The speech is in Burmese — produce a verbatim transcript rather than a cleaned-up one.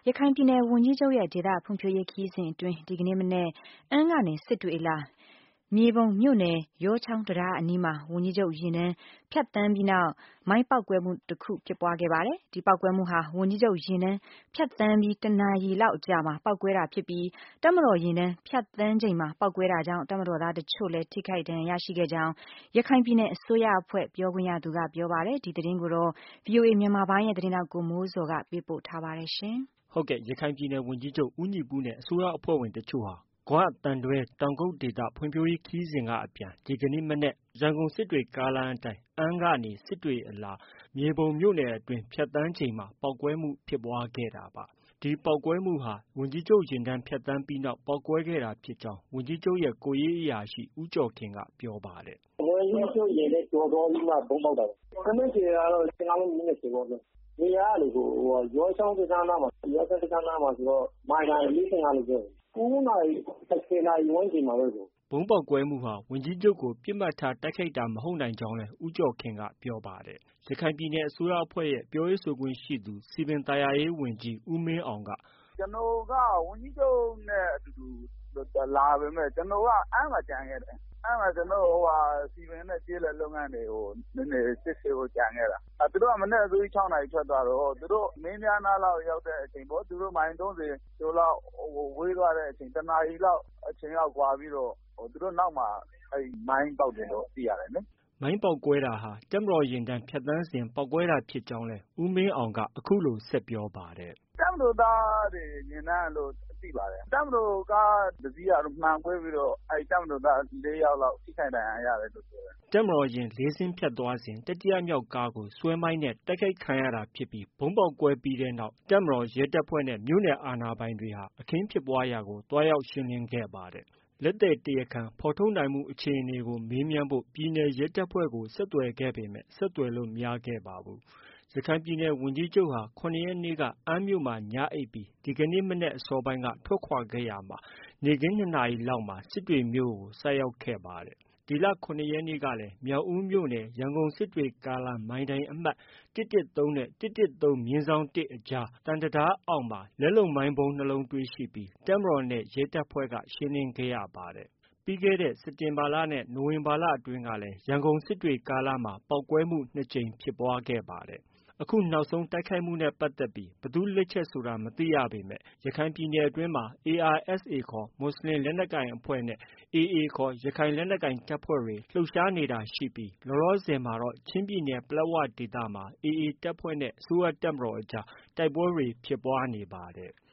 ရခိုင်ပြည်နယ်ဝန်ကြီးချုပ်ရဲ့ဒေသဖွံ့ဖြိုးရေးခရီးစဉ်အတွင်းဒီကနေ့မနက်အမ်းကနေစစ်တွေလာမြေပုံမြို့နယ်ယောချောင်းတံတားအနီးမှာဝန်ကြီးချုပ်ယာဉ်တန်းဖြတ်သန်းပြီးနောက်မိုင်းပေါက်ကွဲမှုတစ်ခုဖြစ်ပွားခဲ့ပါတယ်။ဒီပေါက်ကွဲမှုဟာဝန်ကြီးချုပ်ယာဉ်တန်းဖြတ်သန်းပြီးတစ်နာရီလောက်အကြာမှာပေါက်ကွဲတာဖြစ်ပြီးတပ်မတော်ယာဉ်တန်းဖြတ်သန်းချိန်မှာပေါက်ကွဲတာကြောင့်တပ်မတော်သားတချို့လည်းထိခိုက်ဒဏ်ရာရရှိခဲ့ကြောင်းရခိုင်ပြည်နယ်အစိုးရအဖွဲ့ပြောခွင့်ရသူကပြောပါတယ်။ဒီသတင်းကိုတော့ ဗွီအိုအေမြန်မာပိုင်းရဲ့သတင်းထောက်ကိုမိုးဇော်ကပေးပို့ထားပါတယ်ရှင်။ဟုတ်ကဲ့ရခိုင်ပြည်နယ်ဝန်ကြီးချုပ်ဦးညီပုနဲ့အစိုးရအဖွဲ့ဝင်တချို့ဟာဂွ၊သံတွဲ၊တောင်ကုတ်ဒေသဖွံ့ဖြိုးရေးခရီးစဉ်ကအပြန်ဒီကနေ့မနက်ရန်ကုန်စစ်တွေကားလမ်းအတိုင်းအမ်းကနေစစ်တွေအလာမြေပုံမြို့နယ်အတွင်းဖြတ်သန်းချိန်မှာပေါက်ကွဲမှုဖြစ်ပွားခဲ့တာပါ။ဒီပေါက်ကွဲမှုဟာဝန်ကြီးချုပ်ယာဉ်တန်းဖြတ်သန်းပြီးနောက်ပေါက်ကွဲခဲ့တာဖြစ်ကြောင်းဝန်ကြီးချုပ်ရဲ့ကိုယ်ရေးအရာရှိဦးကျော်ခင်ကပြောပါတယ်။ဝန်ကြီးချုပ်ယာဉ်နဲ့ကျော်တော်ပြီးမှဘုံပေါက်တာ။ခဏချေကတော့၁၅မိနစ်ချေပေါ့ဗျ။နေရာကလေဟိုရောချောင်းတန်းနားမှာရောချောင်းတန်းနားမှာဆိုတော့မိုင်တိုင်၄၅လို့ပြောတယ်။၉နာရီ၁၀နာရီဝန်းကျင်မှာပဲဆိုဗုံးပေါက်ကွဲမှုဟာဝန်ကြီးချုပ်ကိုပြစ်မှတ်ထားတိုက်ခိုက်တာမဟုတ်နိုင်ကြောင်းလည်းဦးကျော်ခင်ကပြောပါတယ်။ရခိုင်ပြည်နယ်အစိုးရအဖွဲ့ရဲ့ပြောရေးဆိုခွင့်ရှိသူစည်ပင်သာယာရေးဝန်ကြီးဦးမင်းအောင်ကကျွန်တော်ကဝန်ကြီးချုပ်နဲ့အတူတူလာပေမဲ့ကျွန်တော်ကအမ်းမှာကြံခဲ့တယ်။အမ်းမှာကျွန်တော်ဟိုဟာစီပင်နဲ့ကျေးလက်လုပ်ငန်းတွေကိုနည်းနည်းစစ်ဆေးဖို့ကြံခဲ့တာ။အဲသူတို့ကမနေ့ကသူ၆နာရီထွက်သွားတော့သူတို့မင်းများနားလောက်ရောက်တဲ့အချိန်ပေါ့သူတို့မိုင်၃၀ကျော်လောက်ဝေးသွားတဲ့အချိန်တနာရီလောက်အချိန်လောက်ကွာပြီးတော့သူတို့နောက်မှာအဲဒီမိုင်းပေါက်တယ်လို့သိရတယ်လေ။မိုင်းပေါက်ကွဲတာဟာတပ်မတော်ယာဉ်တန်းဖြတ်သန်းစဉ်ပေါက်ကွဲတာဖြစ်ကြောင်းလည်းဦးမင်းအောင်ကအခုလိုဆက်ပြောပါတယ်။တပ်မတော်သားတွေယာဉ်တန်းလို့သိပါတယ်။တပ်မတော်ကားတစ်စီးကတော့မှန်ကွဲပြီးတော့အဲဒီတပ်မတော်သား၄ယောက်လောက်ထိခိုက်ဒဏ်ရာရတယ်လို့ပြောတယ်။တပ်မတော်ယာဉ်လေးစင်းဖြတ်သွားစဉ်တတိယမြောက်ကားကိုဆွဲမိုင်းနဲ့တိုက်ခိုက်ခံရတာဖြစ်ပြီးဗုံးပေါက်ကွဲပြီးတဲ့နောက်တပ်မတော်ရဲတပ်ဖွဲ့နဲ့မြို့နယ်အာဏာပိုင်တွေဟာအခင်းဖြစ်ပွားရာကိုသွားရောက်ရှင်းလင်းခဲ့ပါတယ်။လက်သည်တရားခံဖော်ထုတ်နိုင်မှုအခြေအနေကိုမေးမြန်းဖို့ပြည်နယ်ရဲတပ်ဖွဲ့ကိုဆက်သွယ်ခဲ့ပေမဲ့ဆက်သွယ်လို့မရခဲ့ပါဘူး။ရခိုင်ပြည်နယ်ဝန်ကြီးချုပ်ဟာ၇ရက်နေ့ကအမ်းမြို့မှာညအိပ်ပြီးဒီကနေ့မနက်အစောပိုင်းကထွက်ခွာခဲ့ရာမှာနေ့ခင်း၂နာရီလောက်မှာစစ်တွေမြို့ကိုဆိုက်ရောက်ခဲ့ပါတယ်။ဒီလ၇ရက်နေ့ကလည်းမြောက်ဦးမြို့နယ်ရန်ကုန်စစ်တွေကားလမ်းမိုင်တိုင်အမှတ်၁၁၃နဲ့၁၁၃မြင်းဆောင်၁အကြားသံတံတားအောက်မှာလက်လုပ်မိုင်းဗုံး၂လုံးတွေ့ရှိပြီးတပ်မတော်နဲ့ရဲတပ်ဖွဲ့ကရှင်းလင်းခဲ့ရပါတယ်။ပြီးခဲ့တဲ့စက်တင်ဘာလနဲ့နိုဝင်ဘာလအတွင်းကလည်းရန်ကုန်စစ်တွေကားလမ်းမှာပေါက်ကွဲမှု၂ကြိမ်ဖြစ်ပွားခဲ့ပါတယ်။အခုနောက်ဆုံးတိုက်ခိုက်မှုနဲ့ပတ်သက်ပြီးဘယ်သူ့လက်ချက်ဆိုတာမသိရပေမဲ့ရခိုင်ပြည်နယ်အတွင်းမှာ အေအာရ်အက်စ်အေခေါ်မွတ်ဆလင်လက်နက်ကိုင်အဖွဲ့နဲ့ အေအေခေါ်ရခိုင်လက်နက်ကိုင်တပ်ဖွဲ့တွေလှုပ်ရှားနေတာရှိပြီးလောလောဆယ်မှာတော့ချင်းပြည်နယ်ပလက်ဝဒေသမှာအေအေတပ်ဖွဲ့နဲ့အစိုးရတပ်မတော်အကြားတိုက်ပွဲတွေဖြစ်ပွားနေပါတယ်။